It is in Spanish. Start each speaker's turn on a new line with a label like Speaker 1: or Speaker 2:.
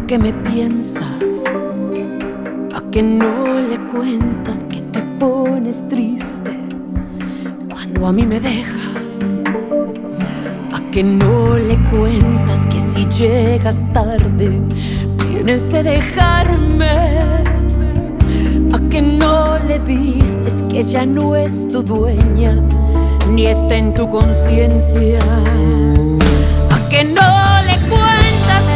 Speaker 1: qué me piensas? ¿A qué no le cuentas que te pones triste cuando a mí me dejas? ¿A qué no le cuentas que si llegas tarde tienes que dejarme? ¿A qué no le dices que ya no es tu dueña ni está en tu conciencia? ¿A qué no le